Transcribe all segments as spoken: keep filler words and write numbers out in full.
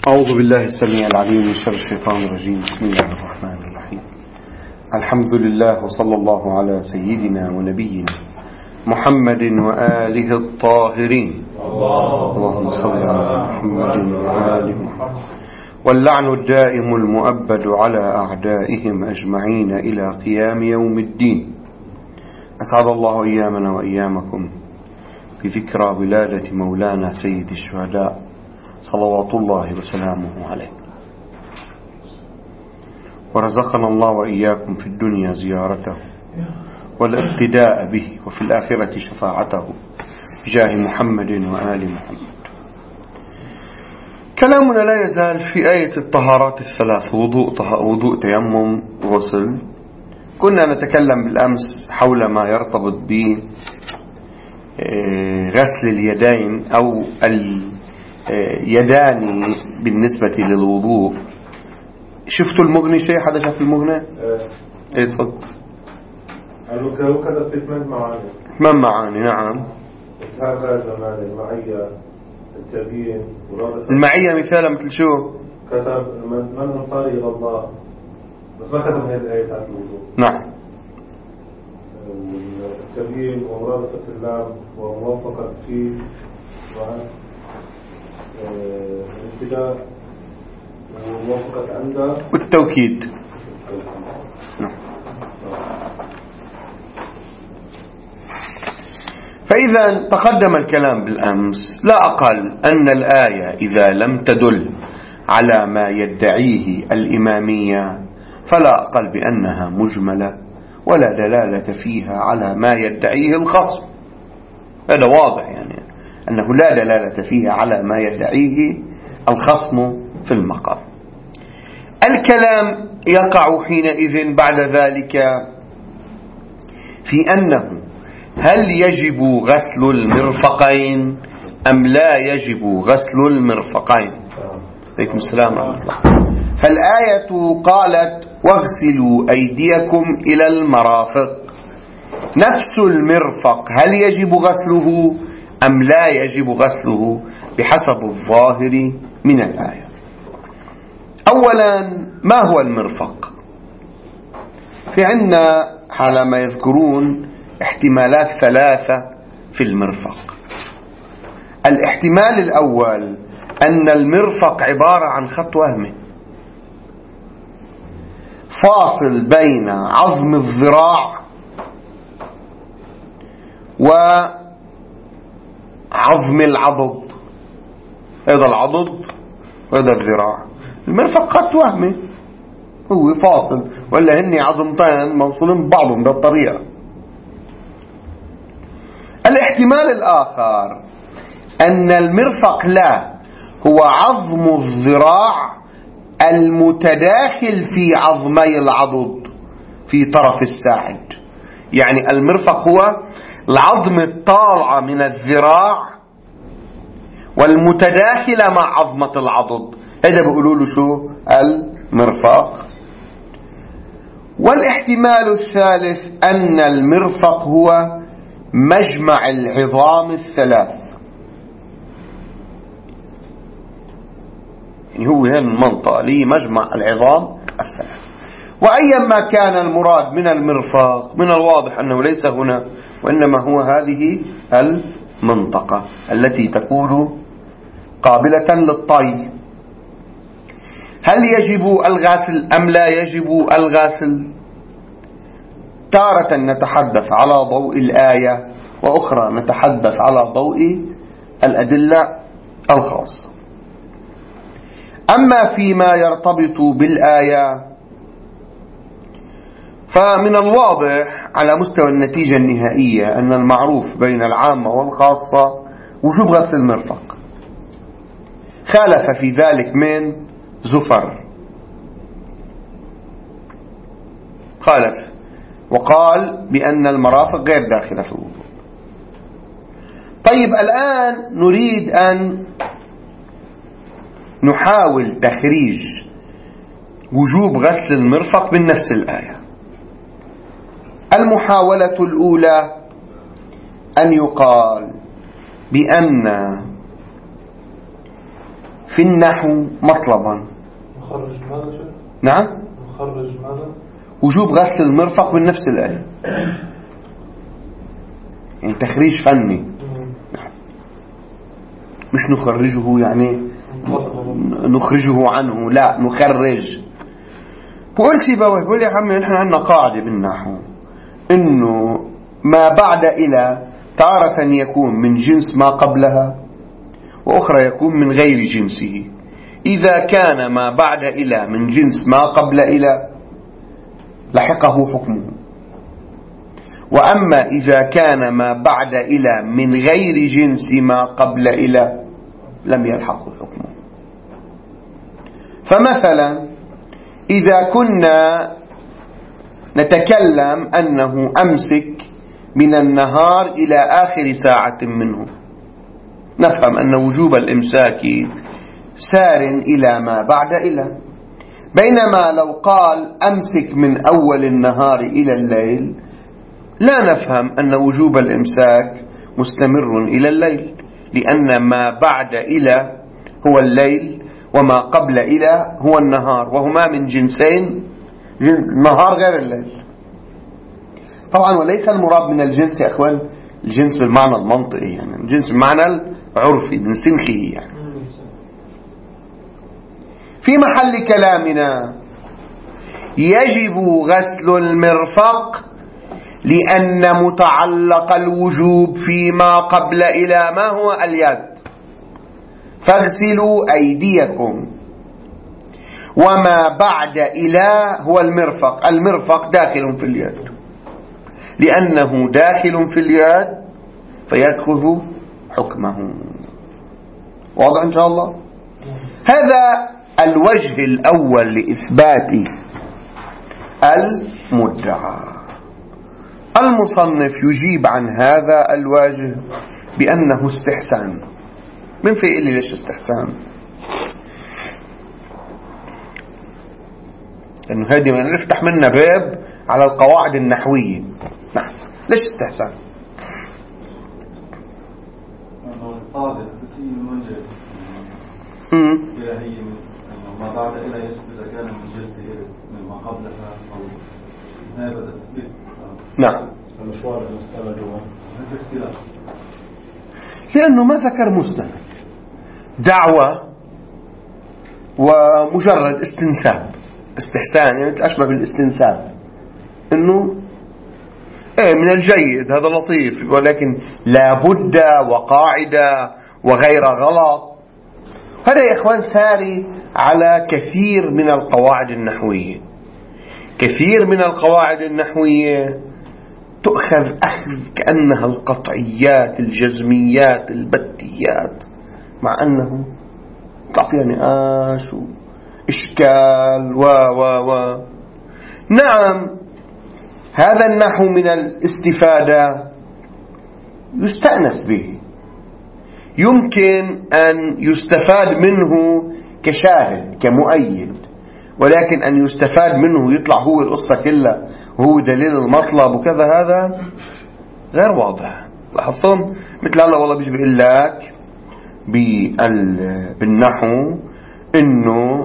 أعوذ بالله السميع العليم من شر الشيطان الرجيم. بسم الله الرحمن الرحيم. الحمد لله وصلى الله على سيدنا ونبينا محمد وآله الطاهرين. اللهم صل على محمد وآله محمد. واللعن الدائم المؤبد على أعدائهم أجمعين إلى قيام يوم الدين. أسعد الله أيامنا وأيامكم بذكرى ولادة مولانا سيد الشهداء صلوات الله وسلامه عليه، ورزقنا الله وإياكم في الدنيا زيارته والاقتداء به، وفي الآخرة شفاعته بجاه محمد وآل محمد. كلامنا لا يزال في آية الطهارات الثلاث: وضوء, وضوء تيمم، غسل. كنا نتكلم بالأمس حول ما يرتبط بغسل اليدين أو اليدان بالنسبة للوضوء. شفتوا المغني شيء؟ حدا شاف المغني؟ ايه تفضل. قالوا كذا في ثمان معاني. ثمان معاني، نعم. هذا زمان المعية، التبيين، المعية مثالا مثل شو؟ كتب من أنصاري إلى الله، بس ما كتب هذه الآية على الوضوء. نعم. التبيين ومرادفة الله وموافقة فيه والابتداء وموافقة عنده والتوكيد. نعم. فإذا تقدم الكلام بالأمس لا أقل أن الآية إذا لم تدل على ما يدعيه الإمامية فلا أقل بأنها مجملة ولا دلالة فيها على ما يدعيه الخصم. هذا واضح، يعني أنه لا دلالة فيها على ما يدعيه الخصم في المقام. الكلام يقع حينئذ بعد ذلك في أنه هل يجب غسل المرفقين أم لا يجب غسل المرفقين. عليكم السلام ورحمة الله. فالآية قالت: واغسلوا أيديكم إلى المرافق. نفس المرفق هل يجب غسله أم لا يجب غسله بحسب الظاهر من الآية. أولا، ما هو المرفق؟ في عندنا حالما يذكرون احتمالات ثلاثة في المرفق. الاحتمال الأول أن المرفق عبارة عن خط وهمي فاصل بين عظم الذراع وعظم العضد. هذا العضد وهذا الذراع. المرفق خط وهمي، هو فاصل، ولا هني عظمتين موصولين ببعضهم بالطريقة. الاحتمال الآخر أن المرفق لا هو عظم الذراع المتداخل في عظمي العضد في طرف الساعد. يعني المرفق هو العظم الطالعة من الذراع والمتداخلة مع عظمة العضد. هذا بيقولوا له شو؟ المرفق. والاحتمال الثالث أن المرفق هو مجمع العظام الثلاث. يعني هو هنا المنطقة لي مجمع العظام الثلاث. وأيما كان المراد من المرفق، من الواضح أنه ليس هنا، وإنما هو هذه المنطقة التي تكون قابلة للطي. هل يجب الغسل أم لا يجب الغسل؟ تارة نتحدث على ضوء الآية، وأخرى نتحدث على ضوء الأدلة الخاصة. أما فيما يرتبط بالآية فمن الواضح على مستوى النتيجة النهائية أن المعروف بين العامة والخاصة وجوب غسل المرفق. خالف في ذلك من زفر، خالف وقال بأن المرافق غير داخلة في الوضوء. طيب، الآن نريد أن نحاول تخريج وجوب غسل المرفق من نفس الآية. المحاولة الأولى أن يقال بأن في النحو مطلبا. مخرج ماذا؟ نعم، مخرج ماذا؟ وجوب غسل المرفق من نفس الآية، يعني تخريج فني، مش نخرجه يعني نخرجه عنه، لا نخرج. بقول سيبويه بقول يا عمي نحن عندنا قاعدة بالنحو إنه ما بعد إلى تارة يكون من جنس ما قبلها وأخرى يكون من غير جنسه. إذا كان ما بعد إلى من جنس ما قبل إلى لحقه حكمه، وأما إذا كان ما بعد إلى من غير جنس ما قبل إلى لم يلحقه حكمه. فمثلا إذا كنا نتكلم أنه أمسك من النهار إلى آخر ساعة منه، نفهم أن وجوب الإمساك سار إلى ما بعد إلى. بينما لو قال أمسك من أول النهار إلى الليل لا نفهم أن وجوب الإمساك مستمر إلى الليل، لأن ما بعد إلى هو الليل وما قبل إلى هو النهار، وهما من جنسين، النهار غير الليل. طبعا وليس المراد من الجنس يا أخوان الجنس بالمعنى المنطقي، يعني الجنس بالمعنى العرفي بنسنخه يعني. في محل كلامنا يجب غسل المرفق لأن متعلق الوجوب فيما قبل إلى ما هو اليد، فاغسلوا أيديكم، وما بعد إلى هو المرفق، المرفق داخل في اليد، لأنه داخل في اليد فيأخذ حكمه. واضح إن شاء الله؟ هذا الوجه الأول لإثبات المدعى. المصنف يجيب عن هذا الوجه بأنه استحسان. من في إلي ليش استحسان؟ لأنه هذه من نفتح منها باب على القواعد النحوية. نعم، ليش استحسان؟ القاعدة الأساسية من وجه هي ما بعد إلى يجب إذا كان من جنس من ما قبلها أو هذا التثبيت. نعم، المشوار المستند هو هذا اختلاف، لأنه ما ذكر مستند، دعوة ومجرد استنساب. استحسان يعني أشبه بالاستنساب، إنه إيه من الجيد هذا لطيف، ولكن لابد وقاعدة وغير غلط. هذا يا إخوان ساري على كثير من القواعد النحوية. كثير من القواعد النحوية تؤخذ أخذ كأنها القطعيات الجزميات البتيات، مع أنه طلع فيها نقاش وإشكال و و و نعم، هذا النحو من الاستفادة يستأنس به، يمكن أن يستفاد منه كشاهد كمؤيد، ولكن أن يستفاد منه يطلع هو القصة كلها وهو دليل المطلب وكذا هذا غير واضح. لاحظتم؟ مثل هلا والله بيجي بيقول لك بالنحو إنه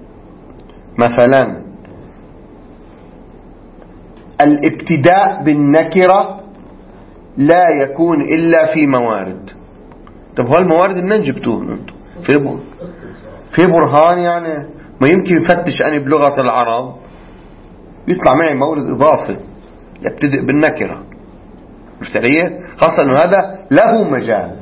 مثلا الابتداء بالنكرة لا يكون إلا في موارد. طب هو الموارد منين جبتوه انتم؟ في بر... في برهان يعني؟ ما يمكن يفتش أنا بلغة العرب يطلع معي مورد إضافي يبتدئ بالنكرة مشترية، خاصة أنه هذا له مجال.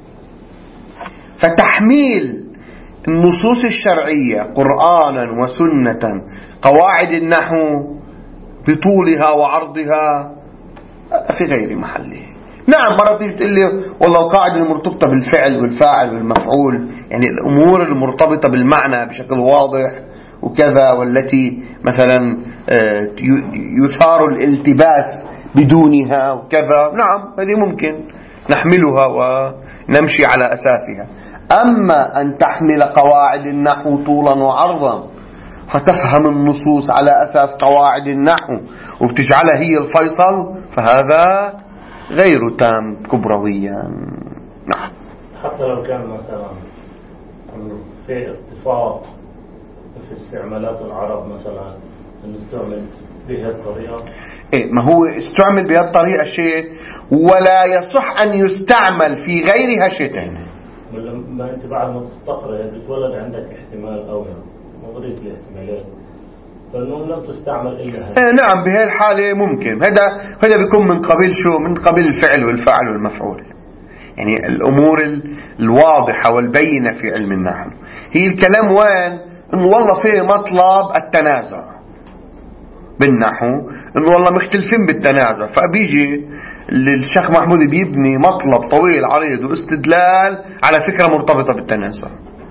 فتحميل النصوص الشرعية قرآنا وسنة قواعد النحو بطولها وعرضها في غير محله. نعم، مرة تيجي تقول لي والله القاعدة المرتبطة بالفعل والفاعل والمفعول، يعني الأمور المرتبطة بالمعنى بشكل واضح وكذا، والتي مثلا يثار الالتباس بدونها وكذا، نعم هذه ممكن نحملها ونمشي على أساسها. أما أن تحمل قواعد النحو طولا وعرضا فتفهم النصوص على أساس قواعد النحو وبتجعلها هي الفيصل، فهذا غير تام كبرويا. نعم، حتى لو كان مثلا في ارتفاع في استعمالات العرب مثلا أن استعمل بهذه الطريقة؟ إيه، ما هو استعمل بهذه الطريقة شيء، ولا يصح أن يستعمل في غيرها شيء ثاني. ما أنت بعد ما تستقرأ بتولد عندك احتمال أو نظرية الاحتمالات، فإنه لم تستعمل إلا هذا. إيه نعم، بهذه الحالة ممكن. هذا هذا بيكون من قبيل شو؟ من قبيل الفعل والفاعل والمفعول، يعني الأمور الواضحة والبينة في علم النحو. هي الكلام وين؟ إنه والله فيه مطلب التنازع بالنحو، إنه والله مختلفين بالتنازع، فبيجي الشيخ محمود بيبني مطلب طويل عريض واستدلال على فكرة مرتبطة بالتنازع.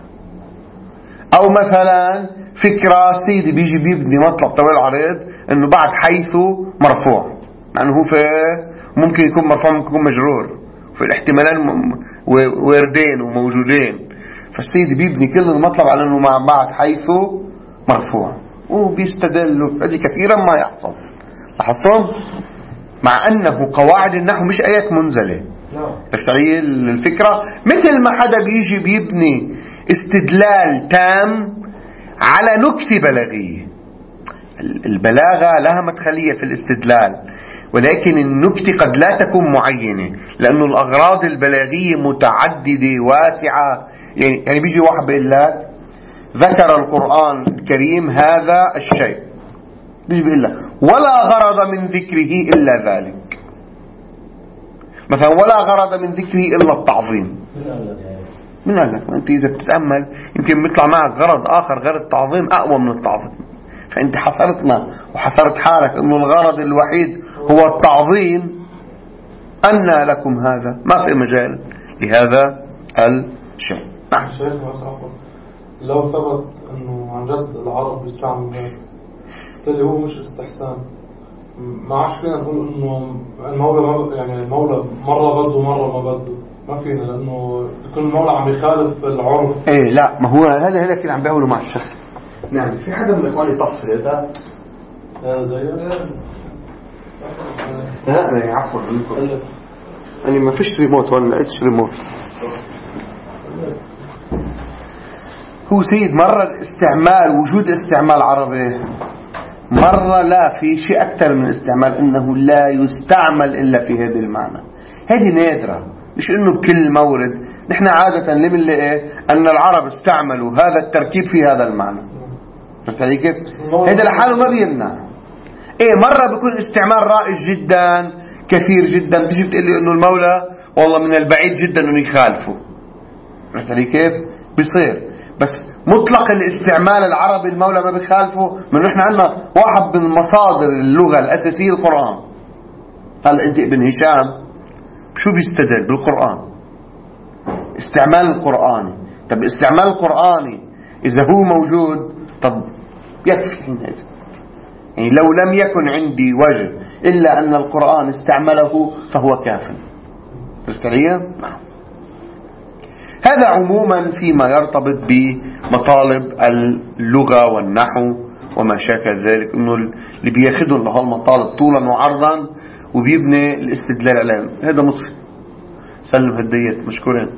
أو مثلا فكرة سيدي بيجي بيبني مطلب طويل عريض إنه بعد حيث مرفوع، مع إنه هو في ممكن يكون مرفوع ممكن يكون مجرور، في الاحتمالين وردين وموجودين، فالسيد بيبني كل المطلب على أنه مع بعد حيث مرفوع، وبيستدلوا هذه كثيرا ما يحصل. لاحظتم؟ مع أنه قواعد النحو مش آيات منزلة، بس هي الفكرة مثل ما حدا بيجي بيبني استدلال تام على نكتة بلاغية. البلاغة لها مدخلية في الاستدلال، ولكن النكتة قد لا تكون معينة، لأنه الأغراض البلاغية متعددة واسعة. يعني, يعني بيجي واحد بيقول لك ذكر القرآن الكريم هذا الشيء، بيجي بيقول لك ولا غرض من ذكره إلا ذلك، مثلا ولا غرض من ذكره إلا التعظيم. من قال لك؟ أنت إذا بتتأمل يمكن بيطلع معك غرض آخر غير التعظيم أقوى من التعظيم، فأنت حصرتنا وحصرت حالك إنه الغرض الوحيد هو التعظيم. أنى لكم هذا؟ ما في مجال لهذا الشيء. نعم. لو ثبت إنه عن جد العرب بيستعملوا هذا، اللي هو مش استحسان، ما عادش فينا نقول إنه المولى يعني المولى مرة بده مرة ما بده، ما فينا، لأنه يكون المولى عم يخالف العرف. إيه لا، ما هو هذا هذا كده عم بيقولوا مع الشيخ. نعم. في حدا من الإخوان يطفل هذا؟ هذا لا أنا عفوا منكم، أنا ما فيش ريموت ولا لقيتش ريموت. هو سيد مرة استعمال وجود استعمال عربي، مرة لا في شيء أكثر من استعمال، إنه لا يستعمل إلا في هذا المعنى. هذه نادرة، مش إنه بكل مورد. نحن عادة اللي بنلاقي أن العرب استعملوا هذا التركيب في هذا المعنى، بس هذه كيف هذا لحاله ما بيمنع. إيه مرة بيكون استعمال رائج جدا كثير جدا، بتيجي بتقول لي إنه المولى والله من البعيد جدا إنه يخالفه، بس هذه كيف بيصير. بس مطلق الاستعمال العربي المولى ما بيخالفه، من نحن عندنا واحد من مصادر اللغة الأساسية القرآن. هلا أنت ابن هشام شو بيستدل بالقرآن؟ استعمال القرآني. طب استعمال القرآني إذا هو موجود طب يكفي حينئذ، يعني لو لم يكن عندي وجه إلا أن القرآن استعمله فهو كاف. تستطيع؟ نعم. هذا عموما فيما يرتبط بمطالب اللغة والنحو وما شاكل ذلك، إنه اللي بياخدوا له المطالب طولا وعرضا وبيبني الاستدلال عليهم. هذا مطفي. سلم هديت مشكورين.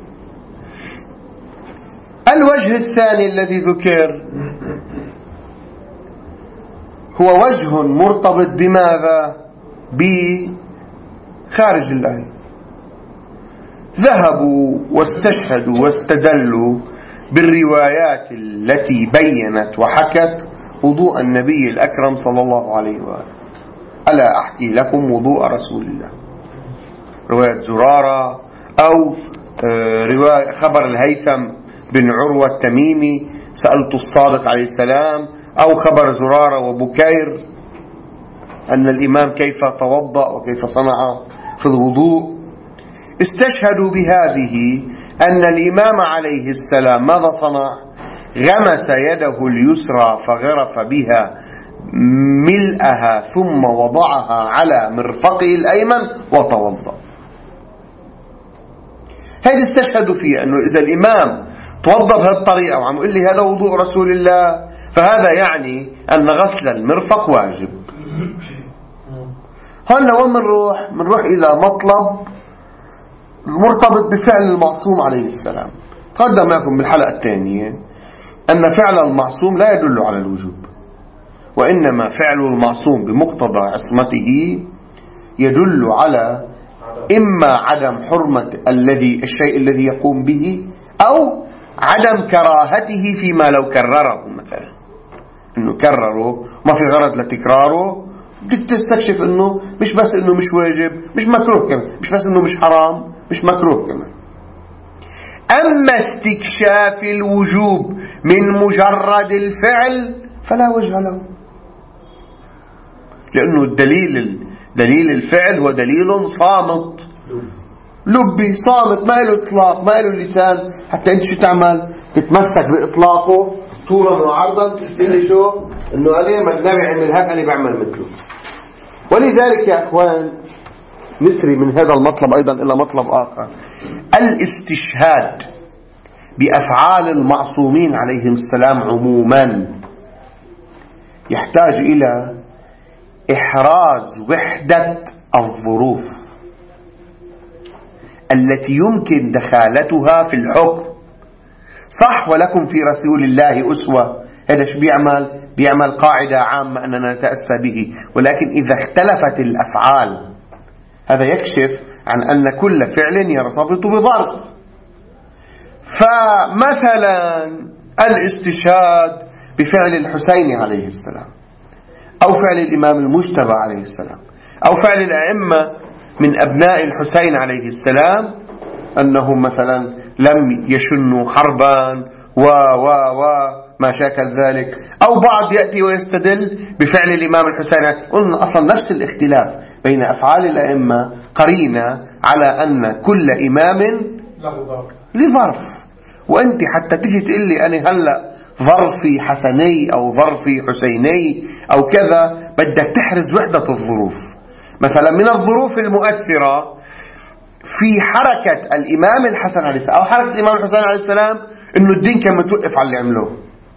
الوجه الثاني الذي ذكر هو وجه مرتبط بماذا؟ بخارج الآية. ذهبوا واستشهدوا واستدلوا بالروايات التي بينت وحكت وضوء النبي الأكرم صلى الله عليه وآله. ألا أحكي لكم وضوء رسول الله، رواية زرارة، أو رواية خبر الهيثم بن عروة التميمي سألت الصادق عليه السلام، أو خبر زرارة وبكير أن الإمام كيف توضأ وكيف صنع في الوضوء. استشهدوا بهذه أن الإمام عليه السلام ماذا صنع؟ غمس يده اليسرى فغرف بها ملئها ثم وضعها على مرفقه الأيمن وتوضأ. هذه استشهدوا فيها أنه إذا الإمام توضأ بهذه الطريقة وعم يقول لي هذا وضوء رسول الله، فهذا يعني أن غسل المرفق واجب. هلا وين منروح؟ منروح إلى مطلب مرتبط بفعل المعصوم عليه السلام. تقدم معكم بالحلقة الثانية أن فعل المعصوم لا يدل على الوجوب، وإنما فعل المعصوم بمقتضى عصمته يدل على إما عدم حرمة الذي الشيء الذي يقوم به، أو عدم كراهته فيما لو كرره، مثلا إنه كرره ما في غرض لتكراره، بدك تستكشف إنه مش بس إنه مش واجب، مش مكروه كمان، مش بس إنه مش حرام، مش مكروه كمان. أما استكشاف الوجوب من مجرد الفعل فلا وجه له، لأنه الدليل دليل الفعل هو دليل صامت لبي صامت، ما له إطلاق، ما له لسان. حتى أنت شو تعمل؟ تتمسك بإطلاقه طولا وعرضا، تقول لي شو إنه عليه ما النبي عمل هيك أنا بعمل مثله. ولذلك يا أخوان نسري من هذا المطلب أيضا إلى مطلب آخر. الاستشهاد بأفعال المعصومين عليهم السلام عموما يحتاج إلى إحراز وحدة الظروف التي يمكن دخالتها في الحكم. صح، ولكم في رسول الله أسوة، هذا شو بيعمل؟ بيعمل قاعدة عامة أننا نتأسى به، ولكن إذا اختلفت الأفعال هذا يكشف عن أن كل فعل يرتبط بظرف. فمثلا الاستشهاد بفعل الحسين عليه السلام، أو فعل الإمام المجتبى عليه السلام، أو فعل الأئمة من أبناء الحسين عليه السلام أنهم مثلا لم يشنوا حربا و و و ما شاكل ذلك. أو بعض يأتي ويستدل بفعل الإمام الحسين. قلنا أصلا نفس الاختلاف بين أفعال الأئمة قرينة على أن كل إمام لظرف. وأنت حتى تجي تقول لي أنا هلأ ظرفي حسني أو ظرفي حسيني أو كذا، بدك تحرز وحدة الظروف. مثلا من الظروف المؤثرة في حركة الإمام الحسن عليه السلام أو حركة الإمام الحسين عليه السلام إنه الدين كان متوقف على اللي عملوه.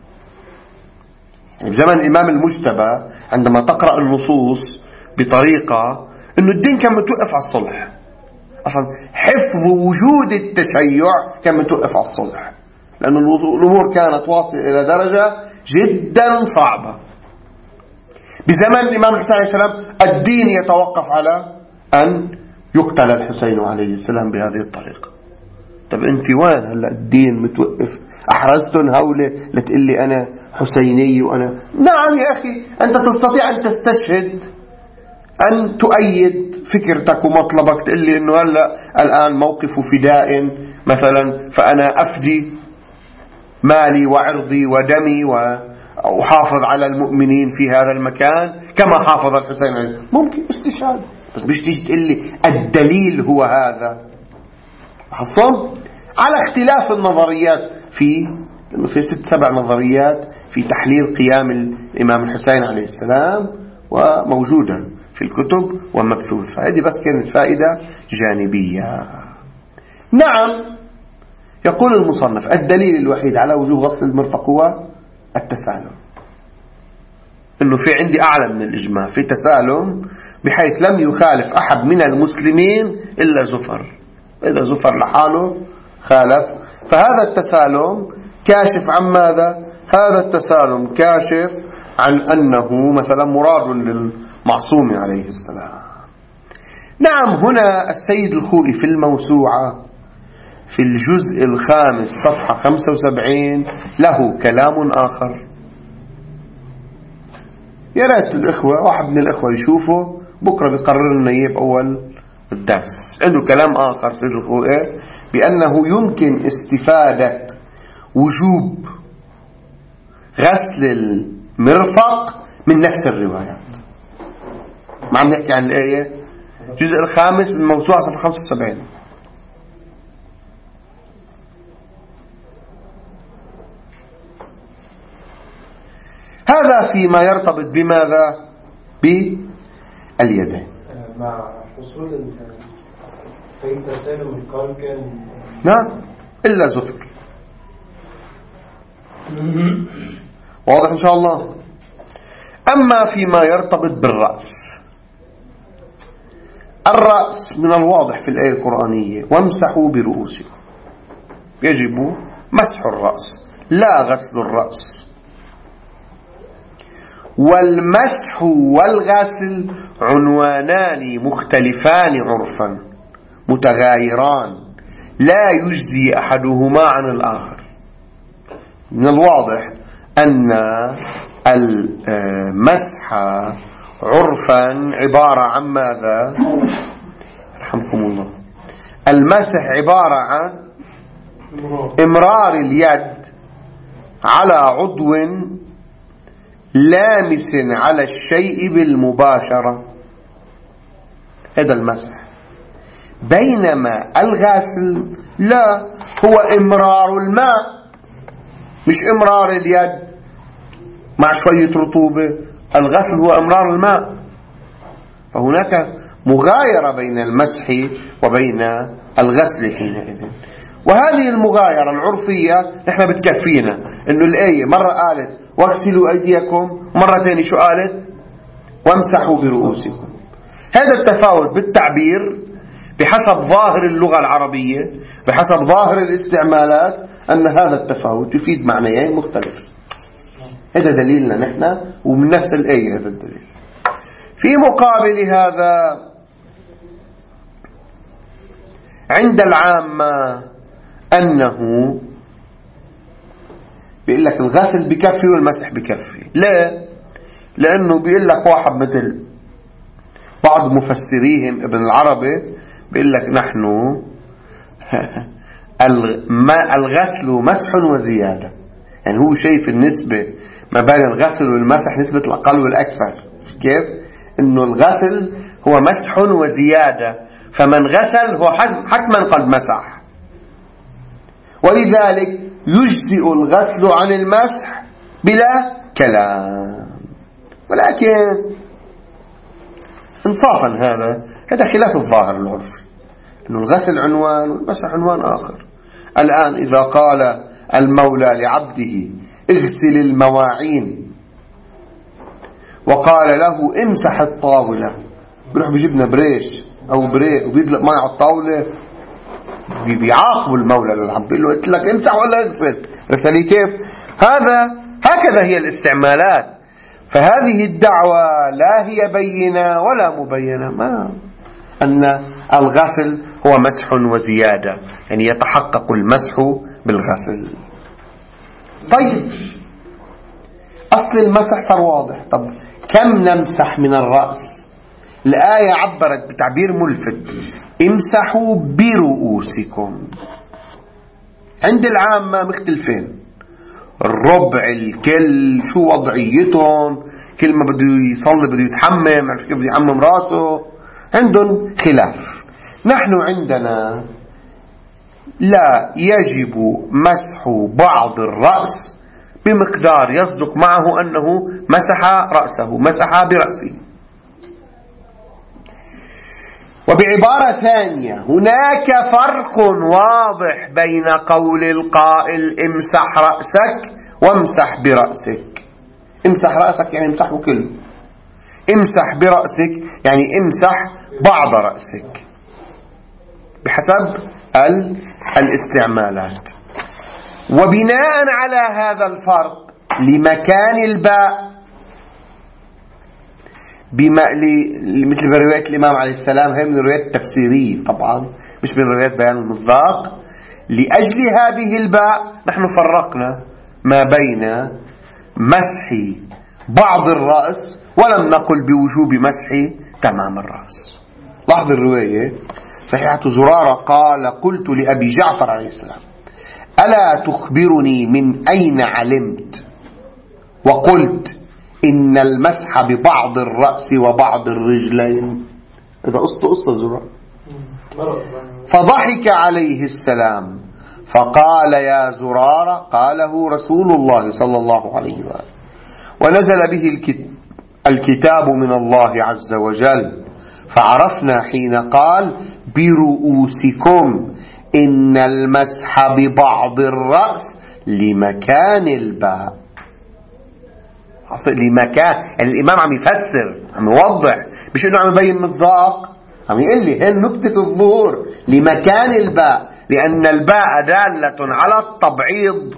يعني في زمن الإمام المجتبى عندما تقرأ النصوص بطريقة إنه الدين كان متوقف على الصلح، أصلا حفظ وجود التشيع كان متوقف على الصلح، لأن الأمور كانت واصلة إلى درجة جدا صعبة. بزمن الإمام الحسين عليه السلام الدين يتوقف على أن يقتل الحسين عليه السلام بهذه الطريقة. طب أنت وين هلأ الدين متوقف؟ أحرزتن هولة لتقول لي أنا حسيني وأنا نعم يا أخي، أنت تستطيع أن تستشهد، أن تؤيد فكرتك ومطلبك، تقول لي أنه هلأ الآن موقف فداء مثلا، فأنا أفدي مالي وعرضي ودمي وأحافظ على المؤمنين في هذا المكان كما حافظ الحسين عليه. ممكن استشهاد، بس مش تيجي تقول لي الدليل هو هذا. حصل على اختلاف النظريات في في ست سبع نظريات في تحليل قيام الإمام الحسين عليه السلام، وموجودة في الكتب ومبثوثة. هذه بس كانت فائدة جانبية. نعم، يقول المصنف الدليل الوحيد على وجوب غسل المرفق هو التسالم، إنه في عندي أعلى من الإجماع في تسالم، بحيث لم يخالف أحد من المسلمين إلا زفر. إذا زفر لحاله خالف، فهذا التسالم كاشف عن ماذا؟ هذا التسالم كاشف عن أنه مثلا مراد للمعصوم عليه السلام. نعم، هنا السيد الخوئي في الموسوعة في الجزء الخامس صفحة خمسة وسبعين له كلام آخر. يا ريت الإخوة واحد من الإخوة يشوفه، بكرة بيقرر لنا إياه بأول الدرس. عنده كلام آخر سيد الخوئي بأنه يمكن استفادة وجوب غسل المرفق من نفس الروايات. ما عم نحكي عن الآية، الجزء الخامس من موسوعة صفحة خمسة وسبعين. هذا فيما يرتبط بماذا؟ باليدين. مع حصول في تسالم القلب كان نعم إلا زفر. واضح إن شاء الله. أما فيما يرتبط بالرأس، الرأس من الواضح في الآية القرآنية وامسحوا برؤوسكم، يجب مسح الرأس لا غسل الرأس. والمسح والغسل عنوانان مختلفان عرفا متغايران لا يجزي أحدهما عن الآخر. من الواضح أن المسح عرفا عبارة عن ماذا؟ رحمكم الله. المسح عبارة عن إمرار اليد على عضو لامس على الشيء بالمباشرة، هذا المسح. بينما الغسل لا، هو إمرار الماء مش إمرار اليد مع شوية رطوبة. الغسل هو إمرار الماء. فهناك مغايرة بين المسح وبين الغسل حينئذ. وهذه المغايرة العرفية نحن بتكفينا إنه الآية مرة قالت واغسلوا أيديكم، مرة ثانية شو قالت؟ وامسحوا برؤوسكم. هذا التفاوت بالتعبير بحسب ظاهر اللغة العربية، بحسب ظاهر الاستعمالات، أن هذا التفاوت يفيد معنيين مختلفين. هذا دليلنا نحن، ومن نفس الآية هذا الدليل. في مقابل هذا عند العامة أنه بيقول لك الغسل بكفي والمسح بكفي. لا، لأنه بيقول لك واحد مثل بعض مفسريهم ابن العربي بيقول لك نحن الغسل مسح وزيادة. يعني هو شايف النسبة ما بين الغسل والمسح نسبة الأقل والأكثر. كيف؟ إنه الغسل هو مسح وزيادة، فمن غسل هو حتما قد مسح، ولذلك يجزئ الغسل عن المسح بلا كلام. ولكن انصافا هذا هذا خلاف الظاهر العرفي، إنه الغسل عنوان والمسح عنوان آخر. الآن إذا قال المولى لعبده اغسل المواعين وقال له امسح الطاولة، بيروح بيجيبنا بريش أو بريق وبيدلق ماء على الطاولة، بيعاقب المولى للعبد بيقول له قلت لك امسح ولا اغسل. عرفت لي كيف؟ هذا هكذا هي الاستعمالات. فهذه الدعوة لا هي بينة ولا مبينة، ما أن الغسل هو مسح وزيادة، يعني يتحقق المسح بالغسل. طيب أصل المسح صار واضح. طب كم نمسح من الرأس؟ الآية عبرت بتعبير ملفت، امسحوا برؤوسكم. عند العامة مختلفين، الربع الكل شو وضعيتهم، كل ما بده يصلي بده يتحمم، عرف كيف بده يحمم راسه، عندهم خلاف. نحن عندنا لا، يجب مسح بعض الرأس بمقدار يصدق معه أنه مسح رأسه، مسح برأسه. وبعبارة ثانية هناك فرق واضح بين قول القائل امسح رأسك وامسح برأسك. امسح رأسك يعني امسحه كله، امسح برأسك يعني امسح بعض رأسك، بحسب الاستعمالات. وبناء على هذا الفرق لمكان الباء بما ل... مثل برواية الإمام عليه السلام، هي من الروايات التفسيرية طبعا مش من روايات بيان المصداق. لأجل هذه الباء نحن فرقنا ما بين مسح بعض الرأس ولم نقل بوجوب مسح تمام الرأس. لاحظ الرواية صحيحة زرارة قال قلت لأبي جعفر عليه السلام ألا تخبرني من أين علمت وقلت إن المسح ببعض الرأس وبعض الرجلين؟ إذا قصة قصة زرارة. فضحك عليه السلام فقال يا زرارة قاله رسول الله صلى الله عليه وآله، ونزل به الكتاب من الله عز وجل، فعرفنا حين قال برؤوسكم إن المسح ببعض الرأس لمكان الباء. لمكان، يعني الإمام عم يفسر، عم يوضح، مش إنه عم يبين مصداق. عم يقول لي هل نكتة الظهور لمكان الباء لأن الباء دالة على التبعيض.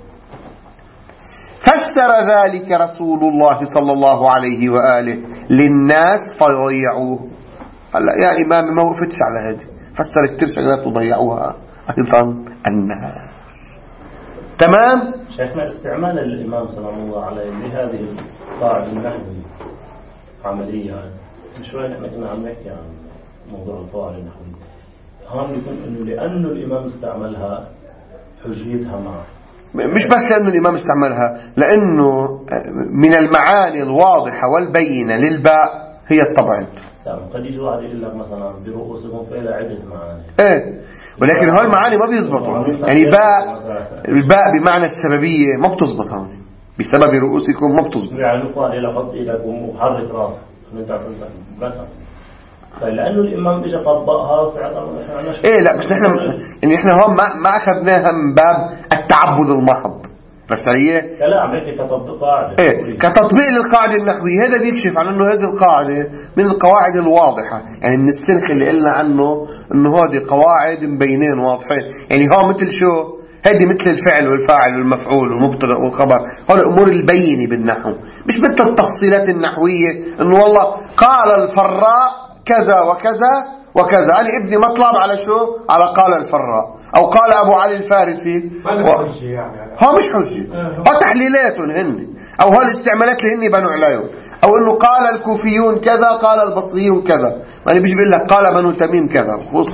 فسر ذلك رسول الله صلى الله عليه وآله للناس فيضيعوه. هلا يا إمامي ما وقفتش على هذه، فسر كتير شغلات وضيعوها أيضا الناس. تمام. شيخنا استعمال الإمام صلى الله عليه لهذه القاعدة النحوية عملية يعني شوي نحن كنا عم نحكي عن موضوع القواعد النحوية هون يكون إنه لأنه الإمام استعملها حجيتها معه، مش بس لأنه الإمام استعملها، لأنه من المعاني الواضحة والبينة للباء هي التبعيض. قد يجي واحد يقول لك مثلا برؤوسكم فيها عدة معاني، ايه ولكن هول المعاني ما بيزبطوا. يعني باء الباء بمعنى السببية ما بتزبط هون، بسبب رؤوسكم ما بتزبط. يعني قال إلى حط إيدكم وحرك راسك انت عارفين بس فلأنه الإمام إجا طبقها ساعتها ايه لا بس نحن يعني احنا هون ما ما اخذناها من باب التعبد المحض، بس هي لا عم بحكي كتطبيق قاعدة ايه كتطبيق للقاعدة النحوية. هذا بيكشف عن انه هذه القاعدة من القواعد الواضحة، يعني من السنخ اللي قلنا عنه انه هذه قواعد مبينين واضحين. يعني هو مثل شو هذه مثل الفعل والفاعل والمفعول والمبتدا والخبر، هذه الامور البينة بالنحو، مش مثل التفصيلات النحوية انه والله قال الفراء كذا وكذا وكذا. أنا ابني مطلب على شو؟ على قال الفراء أو قال أبو علي الفارسي و... هو مش حجة، هو تحليلاتهم هن أو هو الاستعمالات اللي هن بنوا عليهم، أو إنه قال الكوفيون كذا قال البصريون كذا، يعني بيجي بيقول لك قال بنو تميم كذا خصوصا.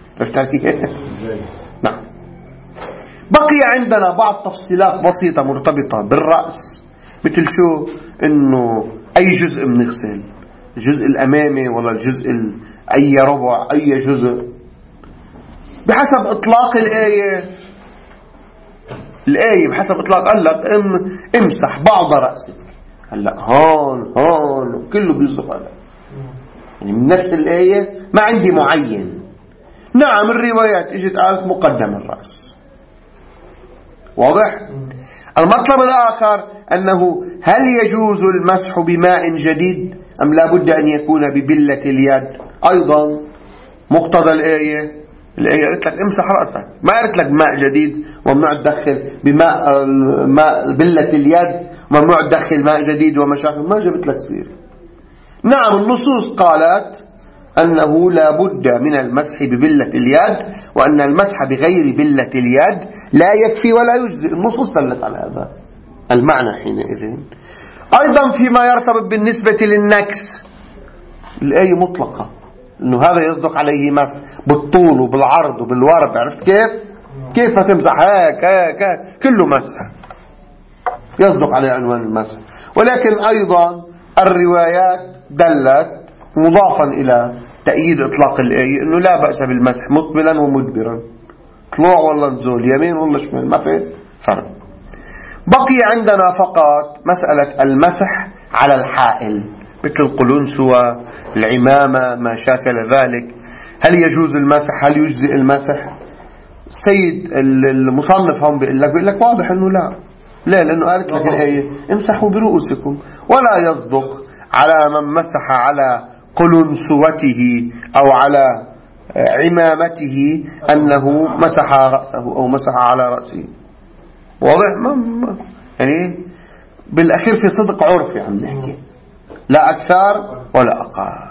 نعم. بقي عندنا بعض تفصيلات بسيطة مرتبطة بالرأس، مثل شو؟ إنه أي جزء بنغسل، الجزء الأمامي ولا الجزء ال... أي ربع أي جزء بحسب إطلاق الآية. الآية بحسب إطلاق قال لك ام امسح بعض رأسك، هلا هون هون كله بيصدق على يعني من نفس الآية، ما عندي معين. نعم الروايات اجت قالت مقدم الرأس، واضح. المطلب الآخر أنه هل يجوز المسح بماء جديد أم لا بد أن يكون ببلة اليد؟ أيضا مقتضى الآية، الآية قالت لك امسح رأسك، ما قالت لك ماء جديد وممنوع تدخل بماء ماء بلة اليد، ممنوع تدخل ماء جديد ومشاكل، ما جبت لك سير. نعم النصوص قالت أنه لا بد من المسح ببلة اليد، وأن المسح بغير بلة اليد لا يكفي ولا يجزئ. النصوص دلت على هذا المعنى حينئذ. أيضا فيما يرتبط بالنسبة للنكس الآية مطلقة، إنه هذا يصدق عليه مسح بالطول وبالعرض وبالورب. عرفت كيف؟ كيف تمسح هيك هيك هيك كله مسح يصدق عليه عنوان المسح. ولكن أيضا الروايات دلت مضافا إلى تأييد إطلاق الآية إنه لا بأس بالمسح مقبلا ومدبرا، طلوع ولا نزول، يمين ولا شمال، ما في فرق. بقي عندنا فقط مسألة المسح على الحائل مثل القلنسوة العمامة ما شاكل ذلك. هل يجوز المسح؟ هل يجزئ المسح؟ السيد المصنف هم بيقول لك بيقول لك واضح انه لا لا لانه قالت لك الآية امسحوا برؤوسكم، ولا يصدق على من مسح على قلنسوته أو على عمامته أنه مسح رأسه أو مسح على رأسه. واضح؟ ما يعني بالأخير في صدق عرفي عم نحكي، لا أكثر ولا أقل.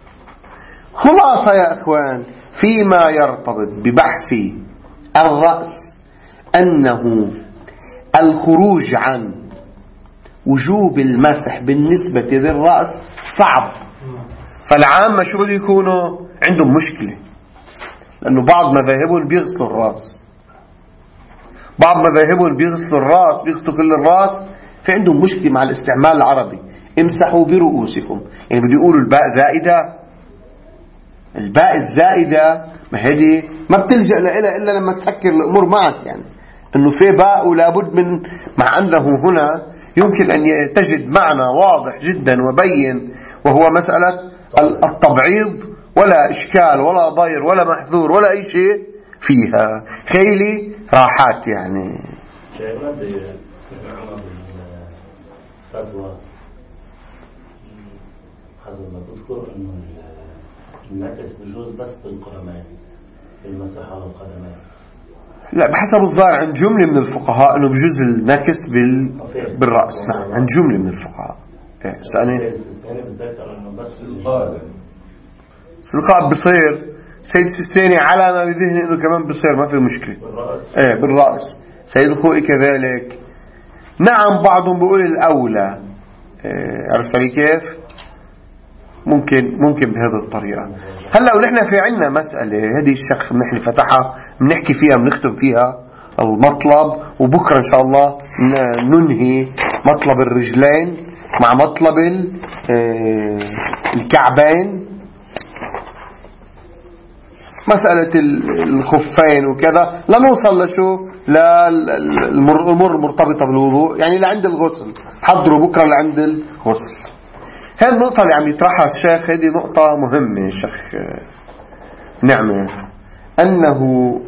خلاصة يا أخوان فيما يرتبط ببحث الرأس أنه الخروج عن وجوب المسح بالنسبة للرأس صعب، فالعامة شو بده يكونوا عندهم مشكلة، لأنه بعض مذاهبهم بيغسلوا الرأس، بعض مذاهبهم بيغسلوا الرأس بيغسلوا كل الرأس، في عندهم مشكلة مع الاستعمال العربي امسحوا برؤوسكم. يعني بده يقولوا الباء زائدة، الباء الزائدة ما هذه ما بتلجأ لها إلا لما تفكر الأمور معك، يعني أنه في باء ولابد من مع أنه هنا يمكن أن تجد معنى واضح جدا وبين، وهو مسألة التبعيض، ولا إشكال ولا ضير ولا محذور ولا أي شيء فيها، خيلي راحات. يعني شيء ما بدي نعمل فتوى حسب ما تذكر أنه النكس بجوز بس بالقدمين بالمسح على القدمين. لا بحسب الظاهر عند جملة من الفقهاء انه بجوز النكس بال... بالرأس. نعم عند جملة من الفقهاء. ايه سأني الثاني بتذكر انه بس القادم القائد بصير سيد السيستاني على ما بذهني انه كمان بصير ما في مشكلة بالرأس. ايه بالرأس. سيد الخوئي كذلك. نعم بعضهم بيقول الاولى. إيه عرفت لي كيف؟ ممكن ممكن بهذه الطريقة. هلا ونحن في عنا مسألة هذه الشق نحن فتحها بنحكي فيها بنختم فيها المطلب، وبكرة إن شاء الله ننهي مطلب الرجلين مع مطلب الكعبين، مسألة الخفين وكذا، لا نوصل لشو للأمور المرتبطة بالوضوء، يعني لعند الغسل حضروا بكرة لعند الغسل. هذه النقطة اللي عم يطرحها الشيخ هذه نقطة مهمة الشيخ نعمة، أنه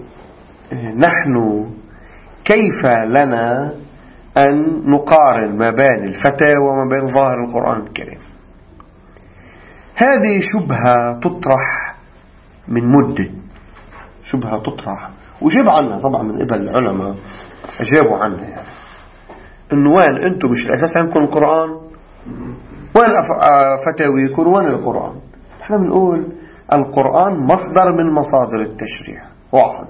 نحن كيف لنا أن نقارن ما بين الفتاوى وما بين ظاهر القرآن الكريم. هذه شبهة تطرح من مدة، شبهة تطرح وجيب عنها طبعا من قبل العلماء، أجابوا عنها يعني إنه وين أنتم مش الأساس عندكم القرآن، وين فتاويكم، وين القرآن؟ احنا بنقول القرآن مصدر من مصادر التشريع، واحد.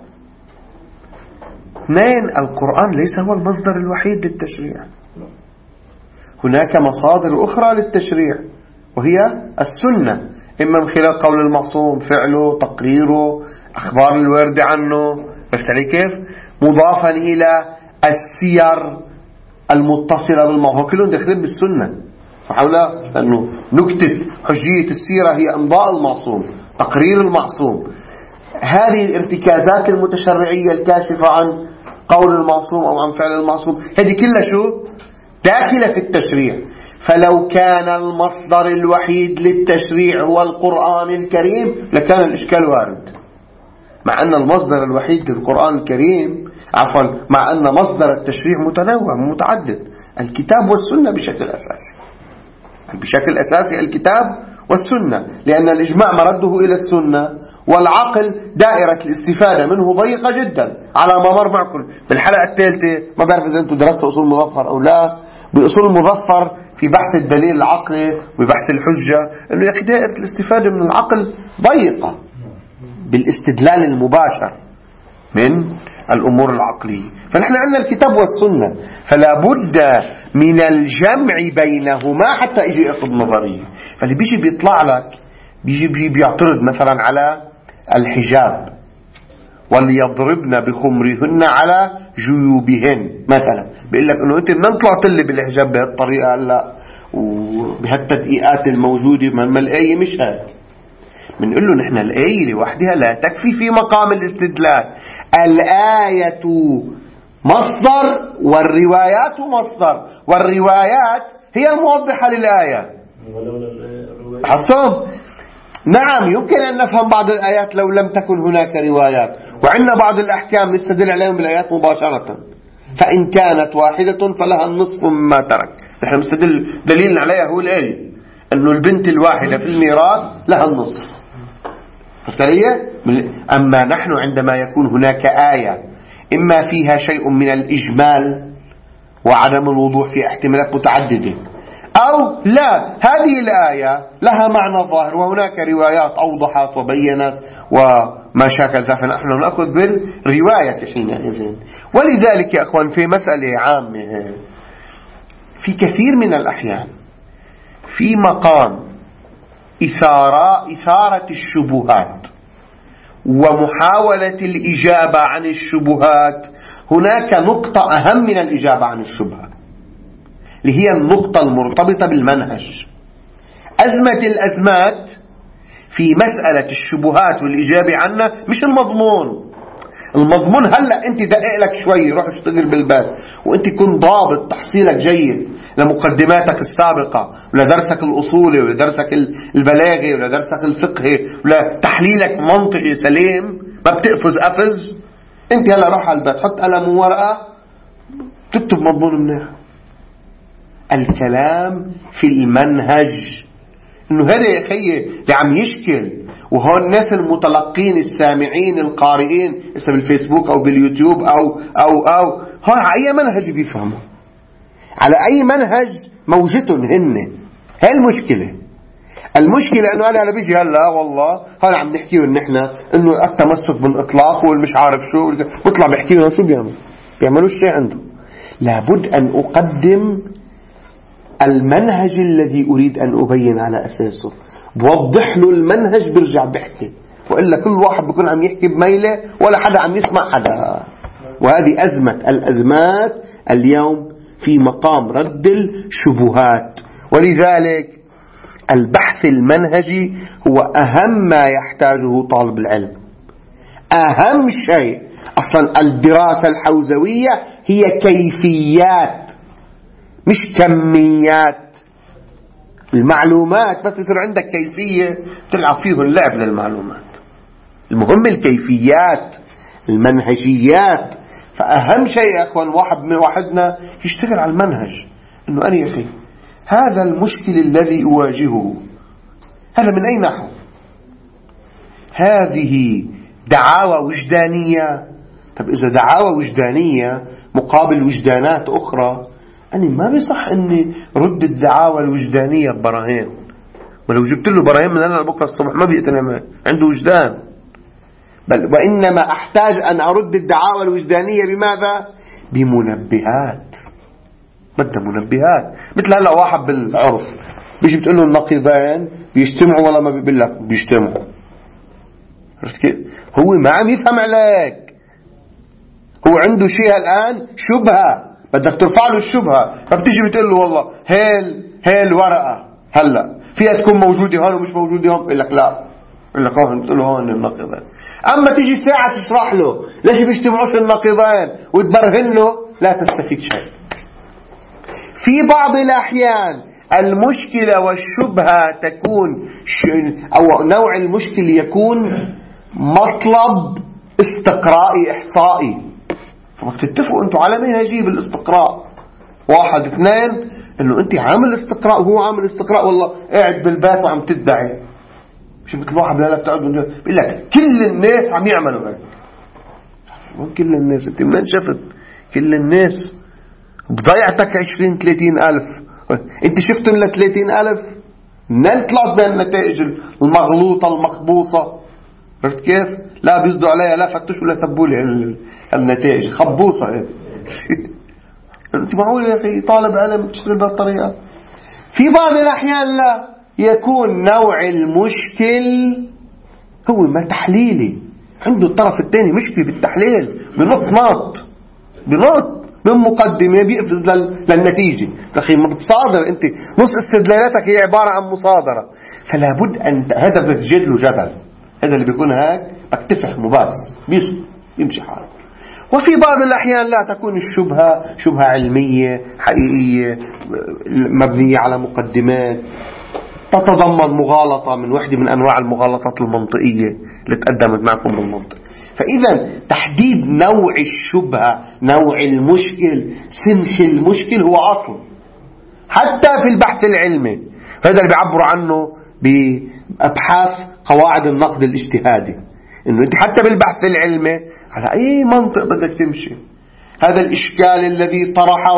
اثنين، القرآن ليس هو المصدر الوحيد للتشريع، هناك مصادر أخرى للتشريع وهي السنة، إما من خلال قول المعصوم، فعله، تقريره، أخبار الوارد عنه، عرفت علي كيف؟ مضافا إلى السير المتصلة بالموضوع، كلهم داخلين بالسنة، صح ولا لا؟ لأنه نكتة حجية السيرة هي إمضاء المعصوم، تقرير المعصوم، هذه الارتكازات المتشرعية الكاشفة عن قول المعصوم أو عن فعل المعصوم، هذه كلها شو؟ داخلة في التشريع. فلو كان المصدر الوحيد للتشريع هو القرآن الكريم لكان الإشكال وارد، مع أن المصدر الوحيد للقرآن الكريم عفوا مع أن مصدر التشريع متنوع متعدد، الكتاب والسنة بشكل أساسي، بشكل أساسي الكتاب والسنة، لأن الإجماع مرده إلى السنة، والعقل دائرة الاستفادة منه ضيقة جدا على ما مر معكم بالحلقة الثالثة. ما بعرف إذا أنتم درستوا أصول المظفر أو لا، بأصول المظفر في بحث الدليل العقلي وبحث الحجة، إنه يا أخي دائرة الاستفادة من العقل ضيقة بالاستدلال المباشر من الأمور العقلية. فنحن عندنا الكتاب والسنة، فلا بد من الجمع بينهما حتى يجي ياخذ نظرية. فاللي بيجي بيطلع لك بيجي, بيجي بيعترض مثلا على الحجاب، وليضربن بخمرهن على جيوبهن مثلا، بيقول لك انه انت من طلعت لي بالحجاب بهالطريقة هلا وبهالتدقيقات الموجودة، ما الآية مش هيك. بنقول له نحن الآية لوحدها لا تكفي في مقام الاستدلال، الآية مصدر والروايات مصدر، والروايات هي الموضحة للآية. حسهم نعم يمكن أن نفهم بعض الآيات لو لم تكن هناك روايات، وعندنا بعض الأحكام نستدل عليهم بالآيات مباشرة، فإن كانت واحدة فلها النصف مما ترك. نحن نستدل دليلنا عليها هو الآية، أنه البنت الواحدة في الميراث لها النصف. أما نحن عندما يكون هناك آية إما فيها شيء من الإجمال وعدم الوضوح في احتمالات متعددة، أو لا هذه الآية لها معنى ظاهر وهناك روايات أوضحت وبينت وما شاكل ذا، فنحن نأخذ بالرواية حينئذ. ولذلك يا أخوان في مسألة عامة، في كثير من الأحيان في مقام إثارة, إثارة الشبهات ومحاولة الإجابة عن الشبهات، هناك نقطة أهم من الإجابة عن الشبهة، اللي هي النقطة المرتبطة بالمنهج. أزمة الأزمات في مسألة الشبهات والإجابة عنها مش المضمون. المضمون هلأ أنت دقق لك شوي، روح اشتغل بالبال، وأنت كن ضابط تحصيلك جيد لمقدماتك السابقة ولدرسك الأصولي ولدرسك البلاغي ولدرسك الفقهي ولتحليلك منطقي سليم، ما بتقفز قفز. أنت هلأ روح على البيت حط قلم وورقة تكتب مضمون منيح. الكلام في المنهج، إنه هذا يا أخي اللي عم يشكل وهون الناس المتلقين السامعين القارئين اسم بالفيسبوك أو باليوتيوب أو أو أو هون على أي منهج بيفهموا، على أي منهج موجتهم هن. هاي المشكلة. المشكلة أنه أنا أنا بيجي هلا والله هلا عم نحكي إن إحنا إنه التمسك بالإطلاق والمش عارف شو، بطلع بحكي لهم شو بيعمل؟ بيعملوا شيء عنده. لابد أن أقدم المنهج الذي أريد أن أبين على أساسه، بوضح له المنهج برجع بحكي، وإلا كل واحد بيكون عم يحكي بميلة ولا حدا عم يسمع حدا. وهذه أزمة الأزمات اليوم في مقام رد الشبهات. ولذلك البحث المنهجي هو أهم ما يحتاجه طالب العلم. أهم شيء أصلا الدراسة الحوزوية هي كيفيات مش كميات. المعلومات بس يصير عندك كيفية تلعب فيه اللعب للمعلومات. المهم الكيفيات المنهجيات. فأهم شيء يا أخوان واحد من واحدنا يشتغل على المنهج، إنه أنا يا أخي هذا المشكل الذي أواجهه هذا من أي نحو؟ هذه دعاوى وجدانية. طب إذا دعاوى وجدانية مقابل وجدانات أخرى، أنا ما بيصح أني رد الدعاوى الوجدانية ببراهين. ولو جبت له براهين من أنا بكرة الصبح ما بيقتنع، عنده وجدان. بل وإنما أحتاج أن أرد الدعاوى الوجدانية بماذا؟ بمنبهات. بدها منبهات. مثل هلا واحد بالعرف بيجي بتقول له النقيضين بيجتمعوا ولا ما بيقول لك بيجتمعوا. عرفت كيف؟ هو ما عم يفهم عليك، هو عنده شيء الآن شبهة بدك ترفع له الشبهة، فبتيجي بتقول له والله هيل هيل ورقة هلا فيها تكون موجودة هون ومش موجودة هون، بيقول لك لا، بيقول لك هون، بتقول له هون النقيضين. أما تيجي ساعة تشرح له ليش بيجتمعوش النقيضين وتبرهن له، لا تستفيد شيء. في بعض الأحيان المشكلة والشبهة تكون أو نوع المشكل يكون مطلب استقرائي إحصائي، فبتتفقوا أنتوا على منهجي بالاستقراء. واحد اثنين إنه أنت عامل استقراء وهو عامل استقراء، والله قاعد بالبيت وعم تدعي. مش مثل واحد لا بتقعد بيقول لك كل الناس عم يعملوا هيك. مو كل الناس، أنت ما شفت كل الناس بضيعتك عشرين ثلاثين ألف، أنت شفتن لثلاثين ألف منين طلعت بين النتائج المغلوطة المخبوصة؟ عرفت كيف؟ لا بيصدوا عليها لا فتشوا ولا تبولي النتائج خبوصة. أنت معقول يا أخي طالب علم تشتغل بهالطريقة؟ في بعض الأحيان لا، يكون نوع المشكل هو ما تحليلي، عنده الطرف الثاني مشكلة بالتحليل، بنط نط بنط من مقدمة بيقفز للنتيجة. أخي ما بتصادر أنت، نص استدلالاتك هي عبارة عن مصادرة. فلا بد أن هذا بتجد له جدل، هذا اللي بيكون هيك بتفهم بس بيصل يمشي حاله. وفي بعض الأحيان لا، تكون الشبهة شبهة علمية حقيقية مبنية على مقدمات تتضمن مغالطة من وحدة من أنواع المغالطات المنطقية اللي تقدمت معكم بالمنطق. فإذا تحديد نوع الشبهة، نوع المشكل، سنخ المشكل هو أصل حتى في البحث العلمي. هذا اللي بيعبروا عنه بأبحاث قواعد النقد الاجتهادي، إنه أنت حتى بالبحث العلمي على أي منطق بدك تمشي. هذا الإشكال الذي طرحه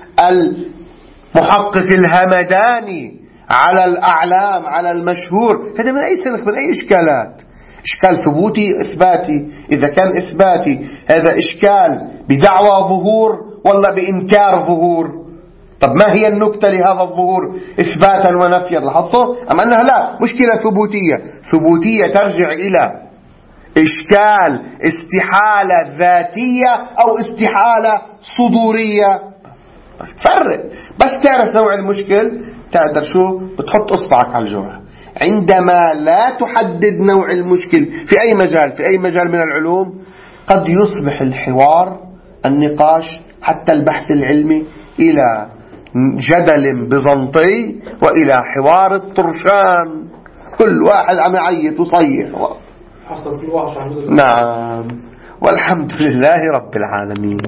المحقق الهمداني على الأعلام على المشهور، هذا من أي سنخ، من أي إشكالات؟ إشكال ثبوتي إثباتي. إذا كان إثباتي هذا إشكال بدعوى ظهور ولا بإنكار ظهور؟ طب ما هي النكتة لهذا الظهور إثباتا ونفيا؟ لاحظتوا أم أنها لا مشكلة ثبوتية؟ ثبوتية ترجع إلى إشكال استحالة ذاتية أو استحالة صدورية. فرق بس تعرف نوع المشكل تقدر شو بتحط أصبعك على الجرح. عندما لا تحدد نوع المشكل في أي مجال في أي مجال من العلوم، قد يصبح الحوار النقاش حتى البحث العلمي إلى جدل بيزنطي وإلى حوار الطرشان، كل واحد عم يعيط وصيح. نعم، والحمد لله رب العالمين.